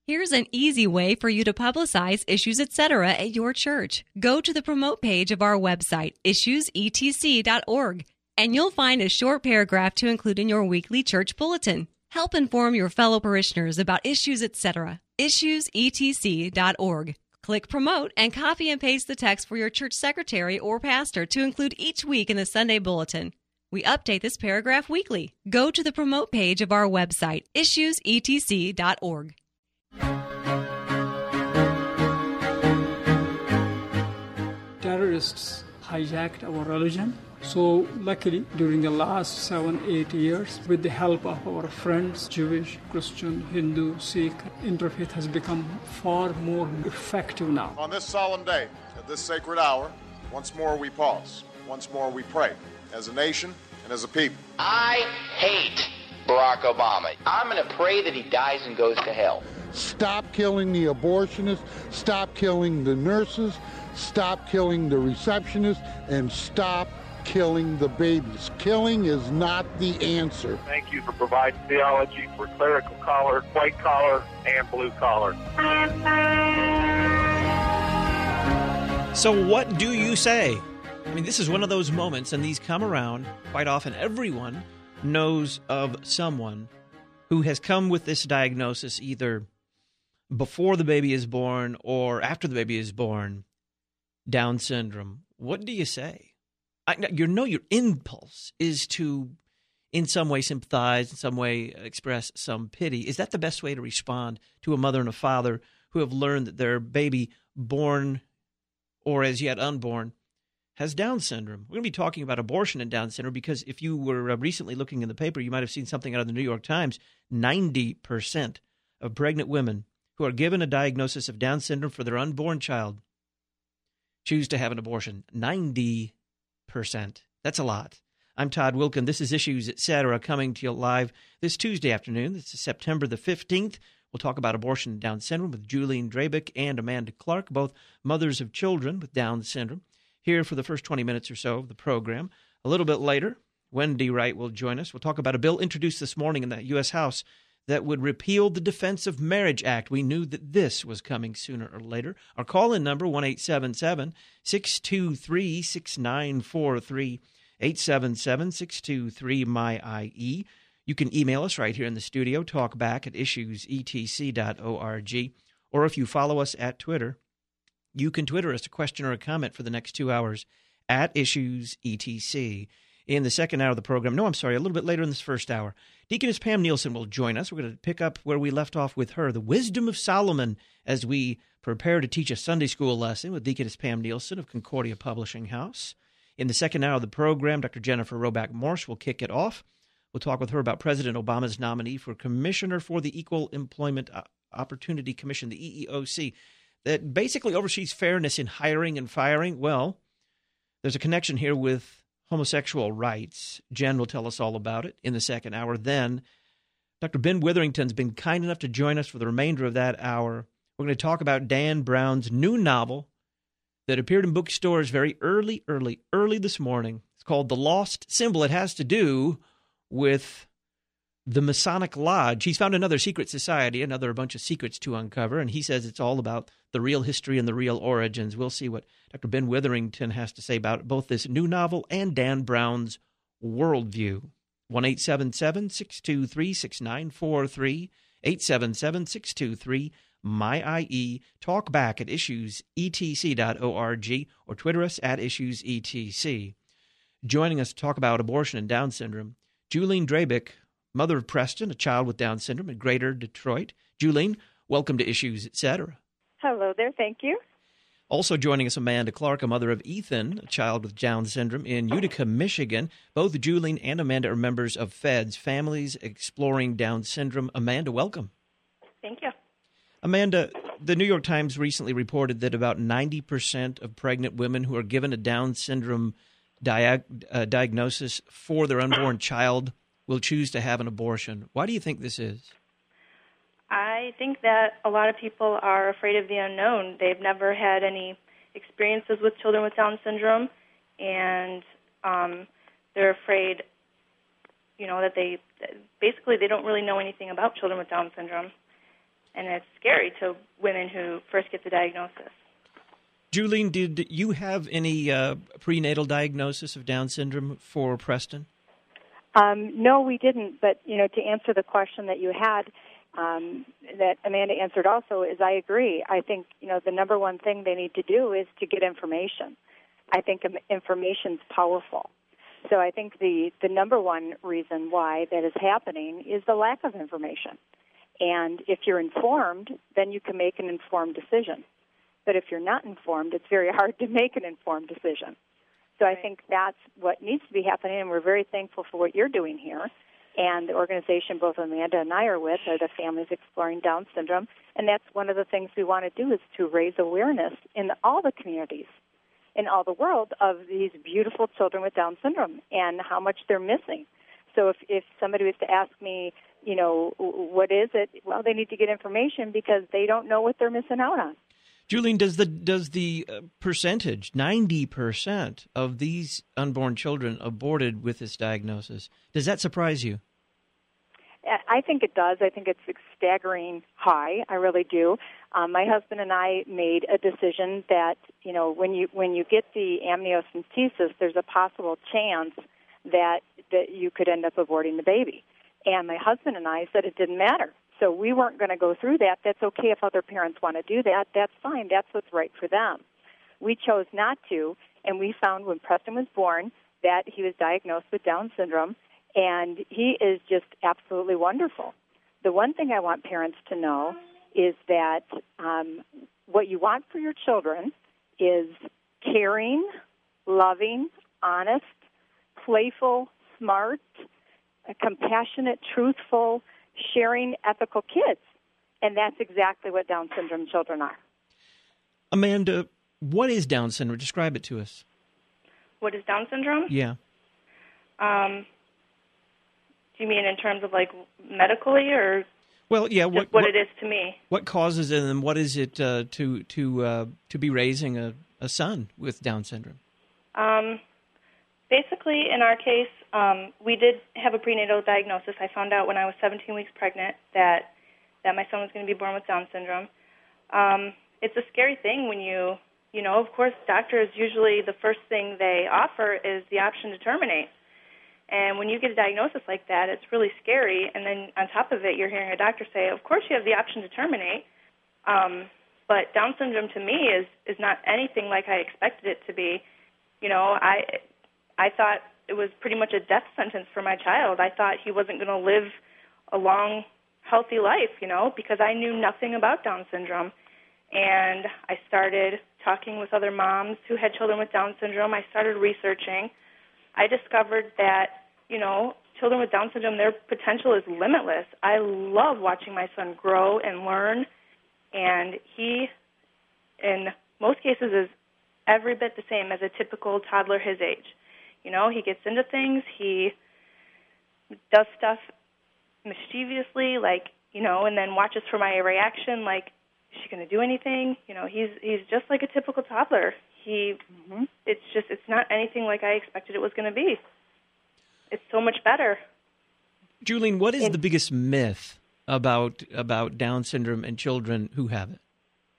Here's an easy way for you to publicize Issues Etc. at your church. Go to the promote page of our website, issuesetc.org, and you'll find a short paragraph to include in your weekly church bulletin. Help inform your fellow parishioners about Issues Etc. issuesetc.org. Click promote and copy and paste the text for your church secretary or pastor to include each week in the Sunday bulletin. We update this paragraph weekly. Go to the promote page of our website, issuesetc.org. Terrorists hijacked our religion. So luckily, during the last 7-8 years, with the help of our friends, Jewish, Christian, Hindu, Sikh, interfaith has become far more effective now. On this solemn day, at this sacred hour, once more we pause. Once more we pray, as a nation and as a people. I hate Barack Obama. I'm going to pray that he dies and goes to hell. Stop killing the abortionists, stop killing the nurses, stop killing the receptionists, and stop killing the babies. Killing is not the answer. Thank you for providing theology for clerical collar, white collar, and blue collar. So what do you say? I mean, this is one of those moments, and these come around quite often. Everyone knows of someone who has come with this diagnosis either before the baby is born or after the baby is born, Down syndrome. What do you say? Your impulse is to, in some way, sympathize, in some way, express some pity. Is that the best way to respond to a mother and a father who have learned that their baby born or as yet unborn has Down syndrome? We're going to be talking about abortion and Down syndrome because if you were recently looking in the paper, you might have seen something out of the New York Times. 90% of pregnant women who are given a diagnosis of Down syndrome for their unborn child choose to have an abortion. 90%. That's a lot. I'm Todd Wilkin. This is Issues Etc. coming to you live this Tuesday afternoon. This is September the 15th. We'll talk about abortion and Down syndrome with Julian Drabick and Amanda Clark, both mothers of children with Down syndrome, here for the first 20 minutes or so of the program. A little bit later, Wendy Wright will join us. We'll talk about a bill introduced this morning in the U.S. House that would repeal the Defense of Marriage Act. We knew that this was coming sooner or later. Our call-in number, 1-877-623-6943, 877-623-MY-IE. You can email us right here in the studio, talkback@issuesetc.org. Or if you follow us at Twitter, you can Twitter us a question or a comment for the next 2 hours at IssuesETC. In the second hour of the program, a little bit later in this first hour, Deaconess Pam Nielsen will join us. We're going to pick up where we left off with her, the wisdom of Solomon, as we prepare to teach a Sunday school lesson with Deaconess Pam Nielsen of Concordia Publishing House. In the second hour of the program, Dr. Jennifer Roback Morse will kick it off. We'll talk with her about President Obama's nominee for Commissioner for the Equal Employment Opportunity Commission, the EEOC, that basically oversees fairness in hiring and firing. Well, there's a connection here with homosexual rights. Jen will tell us all about it in the second hour. Then Dr. Ben Witherington's been kind enough to join us for the remainder of that hour. We're going to talk about Dan Brown's new novel that appeared in bookstores very early this morning. It's called The Lost Symbol. It has to do with the Masonic Lodge. He's found another secret society, a bunch of secrets to uncover, and he says it's all about the real history and the real origins. We'll see what Dr. Ben Witherington has to say about both this new novel and Dan Brown's worldview. 1-877-623-6943, 877-623-MY-IE. Talk back at issuesetc.org or Twitter us at issuesetc. Joining us to talk about abortion and Down syndrome, Julian Drabick, mother of Preston, a child with Down syndrome in Greater Detroit. Julian, welcome to Issues Etc. Hello there, thank you. Also joining us, Amanda Clark, a mother of Ethan, a child with Down syndrome in Utica, Michigan. Both Julian and Amanda are members of FEDS, Families Exploring Down Syndrome. Amanda, welcome. Thank you. Amanda, the New York Times recently reported that about 90% of pregnant women who are given a Down syndrome diagnosis for their unborn child will choose to have an abortion. Why do you think this is? I think that a lot of people are afraid of the unknown. They've never had any experiences with children with Down syndrome, and they're afraid, that they don't really know anything about children with Down syndrome. and it's scary to women who first get the diagnosis. Julie, did you have any prenatal diagnosis of Down syndrome for Preston? No, we didn't. But, to answer the question that you had, that Amanda answered also, is I agree. I think, the number one thing they need to do is to get information. I think information's powerful. So I think the number one reason why that is happening is the lack of information. And if you're informed, then you can make an informed decision. But if you're not informed, it's very hard to make an informed decision. So I think that's what needs to be happening, and we're very thankful for what you're doing here. And the organization both Amanda and I are with are the Families Exploring Down Syndrome, and that's one of the things we want to do is to raise awareness in all the communities, in all the world, of these beautiful children with Down syndrome and how much they're missing. So if somebody was to ask me, what is it? Well, they need to get information because they don't know what they're missing out on. Julian, does the percentage, 90% of these unborn children aborted with this diagnosis, does that surprise you? I think it does. I think it's staggering high. I really do. My husband and I made a decision that, when you get the amniocentesis, there's a possible chance that you could end up aborting the baby. And my husband and I said it didn't matter. So we weren't going to go through that. That's okay if other parents want to do that. That's fine. That's what's right for them. We chose not to, and we found when Preston was born that he was diagnosed with Down syndrome, and he is just absolutely wonderful. The one thing I want parents to know is that what you want for your children is caring, loving, honest, playful, smart, compassionate, truthful, sharing, ethical kids. And that's exactly what Down syndrome children are. Amanda, what is Down syndrome? Describe it to us. What is Down syndrome? Yeah. Do you mean in terms of medically, or well, yeah, what it is to me? What causes it, and what is it to be raising a son with Down syndrome? Basically, in our case, we did have a prenatal diagnosis. I found out when I was 17 weeks pregnant that my son was going to be born with Down syndrome. It's a scary thing when of course, doctors usually the first thing they offer is the option to terminate. And when you get a diagnosis like that, it's really scary. And then on top of it, you're hearing a doctor say, of course you have the option to terminate. But Down syndrome to me is not anything like I expected it to be. I thought it was pretty much a death sentence for my child. I thought he wasn't going to live a long, healthy life, because I knew nothing about Down syndrome. And I started talking with other moms who had children with Down syndrome. I started researching. I discovered that, children with Down syndrome, their potential is limitless. I love watching my son grow and learn, and he, in most cases, is every bit the same as a typical toddler his age. He gets into things, he does stuff mischievously, and then watches for my reaction, is she going to do anything? He's just like a typical toddler. It's not anything like I expected it was going to be. It's so much better. Julian, what is the biggest myth about Down syndrome and children who have it?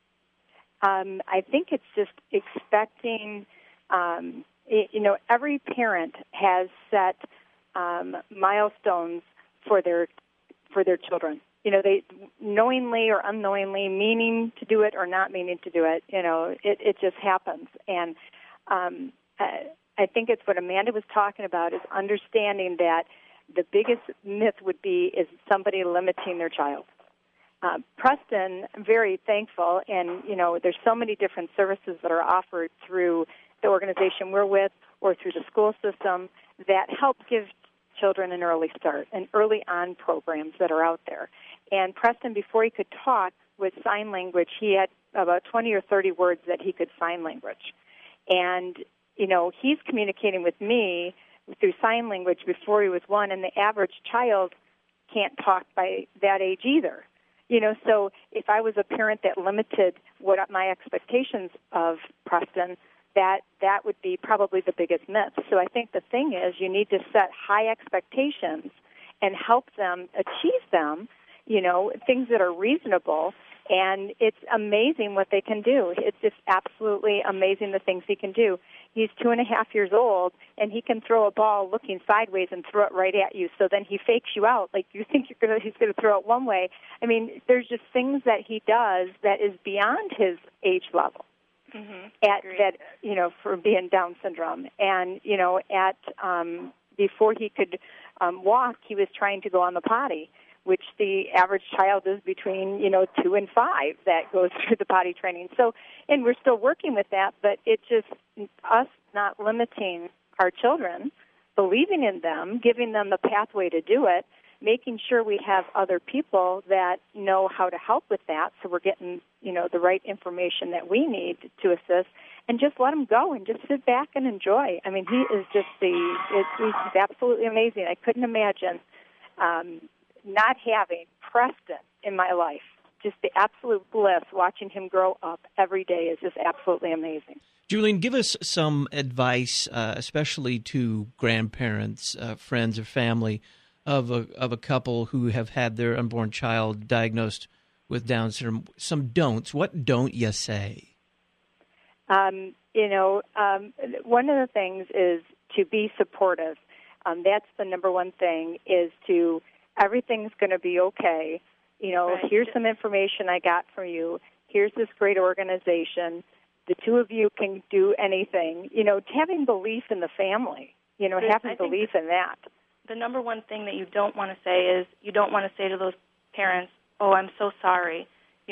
I think it's just expecting, every parent has set milestones for their children. They knowingly or unknowingly, meaning to do it or not meaning to do it, it just happens. And I think it's what Amanda was talking about is understanding that the biggest myth would be is somebody limiting their child. Preston, very thankful, and, there's so many different services that are offered through the organization we're with or through the school system that help give children an early start and early on programs that are out there. And Preston, before he could talk with sign language, he had about 20 or 30 words that he could sign language. And, he's communicating with me through sign language before he was 1, and the average child can't talk by that age either. So if I was a parent that limited what my expectations of Preston, that would be probably the biggest myth. So I think the thing is you need to set high expectations and help them achieve them, things that are reasonable. And it's amazing what they can do. It's just absolutely amazing the things he can do. He's 2.5 years old, and he can throw a ball looking sideways and throw it right at you. So then he fakes you out, like you think he's going to throw it one way. I mean, there's just things that he does that is beyond his age level. For being Down syndrome. And, before he could walk, he was trying to go on the potty, which the average child is between, 2 and 5 that goes through the potty training. So, and we're still working with that, but it's just us not limiting our children, believing in them, giving them the pathway to do it, making sure we have other people that know how to help with that, so we're getting, the right information that we need to assist, and just let him go and just sit back and enjoy. I mean, he is just he's absolutely amazing. I couldn't imagine not having Preston in my life. Just the absolute bliss watching him grow up every day is just absolutely amazing. Julian, give us some advice, especially to grandparents, friends, or family of a couple who have had their unborn child diagnosed with Down syndrome. Some don'ts. What don't you say? One of the things is to be supportive. That's the number one thing, is to everything's going to be okay. Right. Here's some information I got from you. Here's this great organization. The two of you can do anything. Having belief in the family, having belief in that. The number one thing that you don't want to say is you don't want to say to those parents, "Oh, I'm so sorry."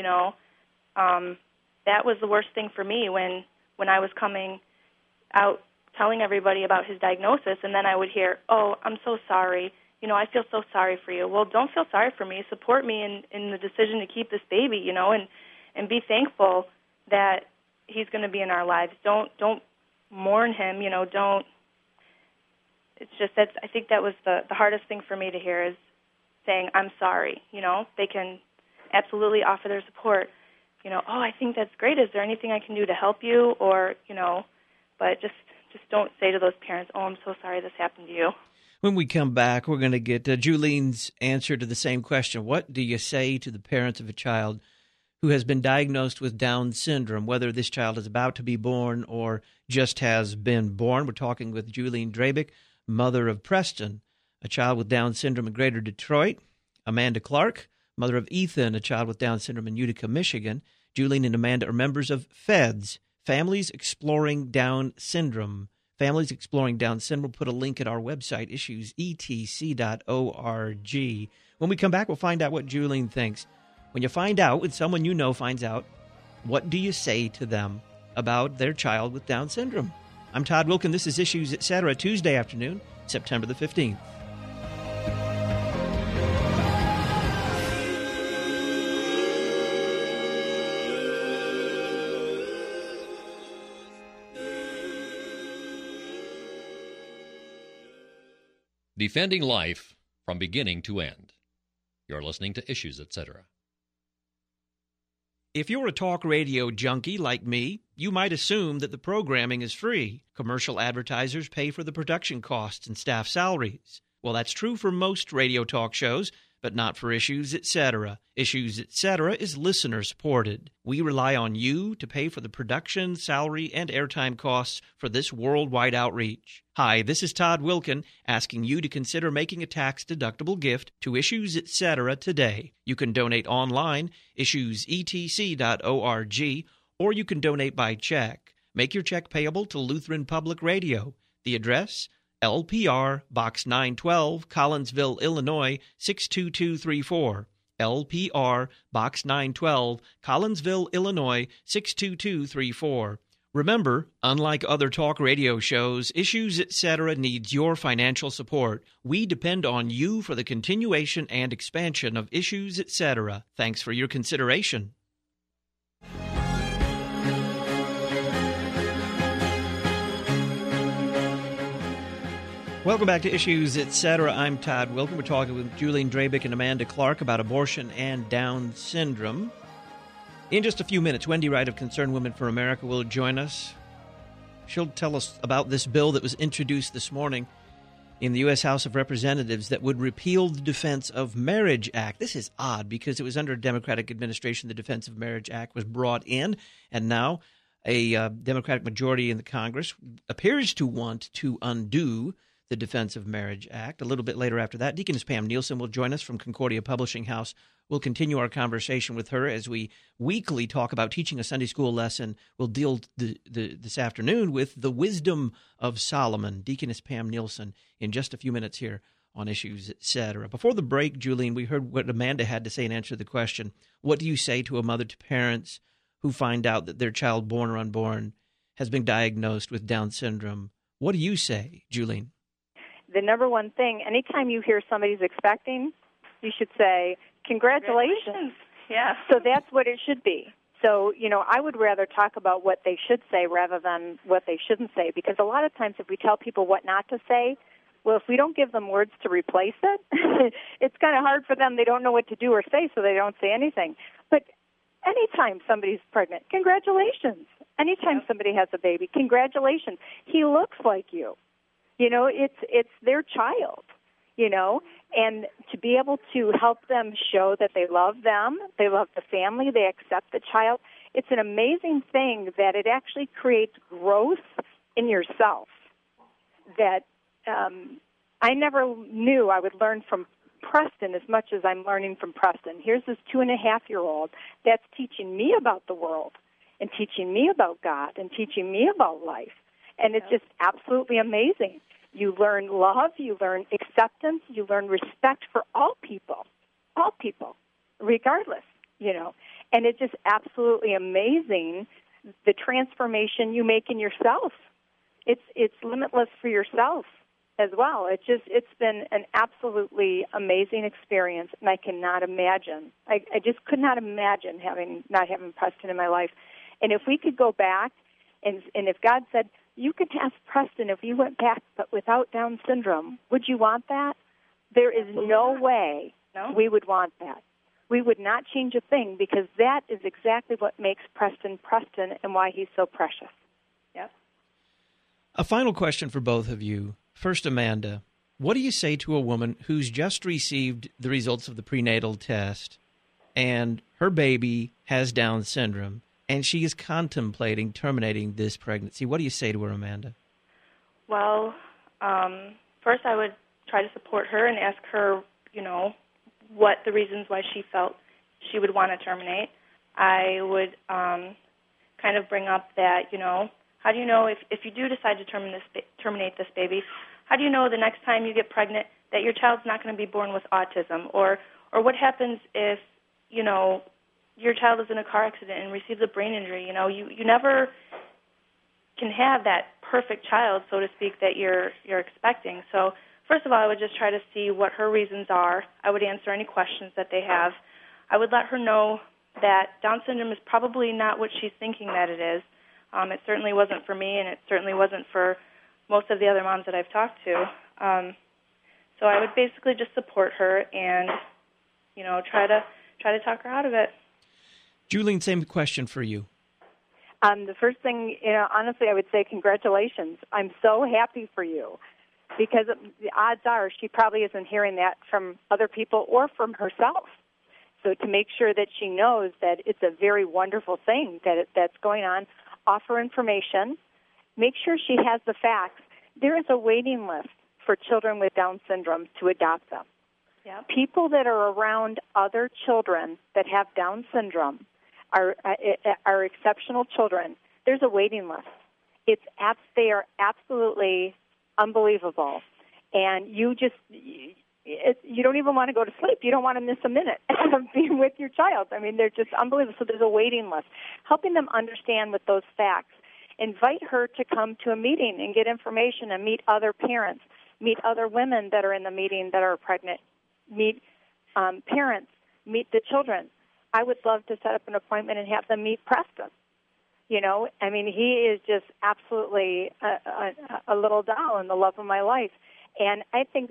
That was the worst thing for me when I was coming out telling everybody about his diagnosis, and then I would hear, "Oh, I'm so sorry. I feel so sorry for you." Well, don't feel sorry for me. Support me in the decision to keep this baby, and be thankful that he's going to be in our lives. Don't mourn him, don't. It's just I think that was the hardest thing for me to hear, is saying, "I'm sorry." They can absolutely offer their support. "Oh, I think that's great. Is there anything I can do to help you?" Or, but just don't say to those parents, "Oh, I'm so sorry this happened to you." When we come back, we're going to get Juline's answer to the same question. What do you say to the parents of a child who has been diagnosed with Down syndrome, whether this child is about to be born or just has been born? We're talking with Juline Drabick, mother of Preston, a child with Down syndrome in Greater Detroit; Amanda Clark, mother of Ethan, a child with Down syndrome in Utica, Michigan. Juline and Amanda are members of FEDS, Families Exploring Down Syndrome. Families Exploring Down Syndrome. We'll put a link at our website, issuesetc.org. When we come back, we'll find out what Juline thinks. When you find out, when someone you know finds out, what do you say to them about their child with Down syndrome? I'm Todd Wilken. This is Issues Etc. Tuesday afternoon, September the 15th. Defending life from beginning to end. You're listening to Issues Etc. If you're a talk radio junkie like me, you might assume that the programming is free. Commercial advertisers pay for the production costs and staff salaries. Well, that's true for most radio talk shows, but not for Issues Etc. Issues Etc. is listener-supported. We rely on you to pay for the production, salary, and airtime costs for this worldwide outreach. Hi, this is Todd Wilken, asking you to consider making a tax-deductible gift to Issues Etc. today. You can donate online, issuesetc.org, or you can donate by check. Make your check payable to Lutheran Public Radio. The address: LPR, Box 912, Collinsville, Illinois, 62234. LPR, Box 912, Collinsville, Illinois, 62234. Remember, unlike other talk radio shows, Issues Etc. needs your financial support. We depend on you for the continuation and expansion of Issues Etc. Thanks for your consideration. Welcome back to Issues Etc. I'm Todd Wilken. We're talking with Juline Drabick and Amanda Clark about abortion and Down syndrome. In just a few minutes, Wendy Wright of Concerned Women for America will join us. She'll tell us about this bill that was introduced this morning in the U.S. House of Representatives that would repeal the Defense of Marriage Act. This is odd because it was under a Democratic administration the Defense of Marriage Act was brought in, and now a Democratic majority in the Congress appears to want to undo the Defense of Marriage Act. A little bit later after that, Deaconess Pam Nielsen will join us from Concordia Publishing House. We'll continue our conversation with her as we weekly talk about teaching a Sunday school lesson. We'll deal this afternoon with the wisdom of Solomon. Deaconess Pam Nielsen in just a few minutes here on Issues, Etc. Before the break, Julian, we heard what Amanda had to say and answer the question. What do you say to a mother, to parents who find out that their child, born or unborn, has been diagnosed with Down syndrome? What do you say, Julian? The number one thing, anytime you hear somebody's expecting, you should say, congratulations. Yeah. So that's what it should be. So, I would rather talk about what they should say rather than what they shouldn't say, because a lot of times if we tell people what not to say, well, if we don't give them words to replace it, it's kind of hard for them. They don't know what to do or say, so they don't say anything. But anytime somebody's pregnant, congratulations. Anytime somebody has a baby, congratulations. He looks like you. It's their child, and to be able to help them show that they love them, they love the family, they accept the child, it's an amazing thing that it actually creates growth in yourself that I never knew I would learn from Preston as much as I'm learning from Preston. Here's this 2.5-year-old that's teaching me about the world and teaching me about God and teaching me about life. And it's just absolutely amazing. You learn love, you learn acceptance, you learn respect for all people, regardless, And it's just absolutely amazing the transformation you make in yourself. It's limitless for yourself as well. It's been an absolutely amazing experience, and I cannot imagine. I just could not imagine not having Preston in my life. And if we could go back, and if God said, you could have Preston if you went back, but without Down syndrome, would you want that? There is no way we would want that. We would not change a thing, because that is exactly what makes Preston Preston and why he's so precious. Yep. A final question for both of you. First, Amanda, what do you say to a woman who's just received the results of the prenatal test and her baby has Down syndrome, and she is contemplating terminating this pregnancy? What do you say to her, Amanda? Well, first I would try to support her and ask her, what the reasons why she felt she would want to terminate. I would kind of bring up that, how do you know if you do decide to terminate this baby, how do you know the next time you get pregnant that your child's not going to be born with autism? Or what happens if, your child is in a car accident and receives a brain injury? You never can have that perfect child, so to speak, that you're expecting. So first of all, I would just try to see what her reasons are. I would answer any questions that they have. I would let her know that Down syndrome is probably not what she's thinking that it is. It certainly wasn't for me, and it certainly wasn't for most of the other moms that I've talked to. So I would basically just support her and, try to talk her out of it. Julian, same question for you. The first thing, honestly, I would say congratulations. I'm so happy for you, because the odds are she probably isn't hearing that from other people or from herself. So to make sure that she knows that it's a very wonderful thing that's going on, offer information, make sure she has the facts. There is a waiting list for children with Down syndrome to adopt them. Yep. People that are around other children that have Down syndrome are exceptional children. There's a waiting list. They are absolutely unbelievable, and you don't even want to go to sleep. You don't want to miss a minute of being with your child. I mean, they're just unbelievable. So there's a waiting list. Helping them understand with those facts. Invite her to come to a meeting and get information and meet other parents, meet other women that are in the meeting that are pregnant, meet parents, meet the children. I would love to set up an appointment and have them meet Preston. He is just absolutely a little doll and the love of my life. And I think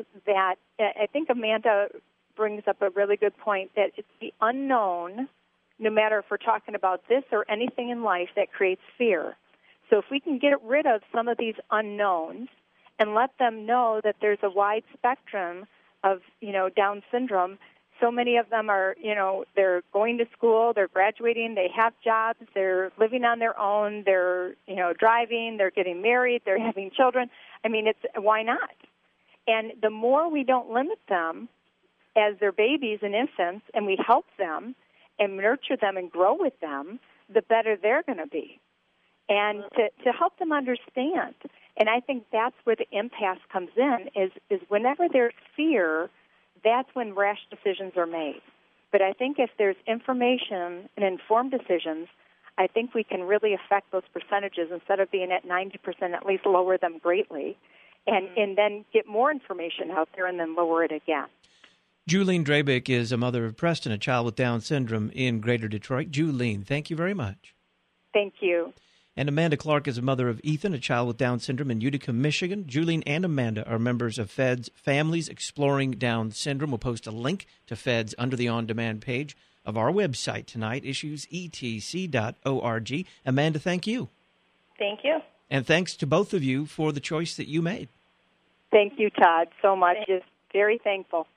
Amanda brings up a really good point, that it's the unknown, no matter if we're talking about this or anything in life, that creates fear. So if we can get rid of some of these unknowns and let them know that there's a wide spectrum of, Down syndrome. So many of them are, they're going to school, they're graduating, they have jobs, they're living on their own, they're, driving, they're getting married, they're having children. I mean, why not? And the more we don't limit them as their babies and infants, and we help them and nurture them and grow with them, the better they're going to be. And to help them understand. And I think that's where the impasse comes in, is whenever there's fear, that's when rash decisions are made. But I think if there's information and informed decisions, I think we can really affect those percentages. Instead of being at 90%, at least lower them greatly, and then get more information out there and then lower it again. Julene Drabick is a mother of Preston, a child with Down syndrome in Greater Detroit. Julene, thank you very much. Thank you. And Amanda Clark is a mother of Ethan, a child with Down syndrome in Utica, Michigan. Julene and Amanda are members of FED's Families Exploring Down Syndrome. We'll post a link to FED's under the on-demand page of our website tonight, issuesetc.org. Amanda, thank you. Thank you. And thanks to both of you for the choice that you made. Thank you, Todd, so much. Just very thankful.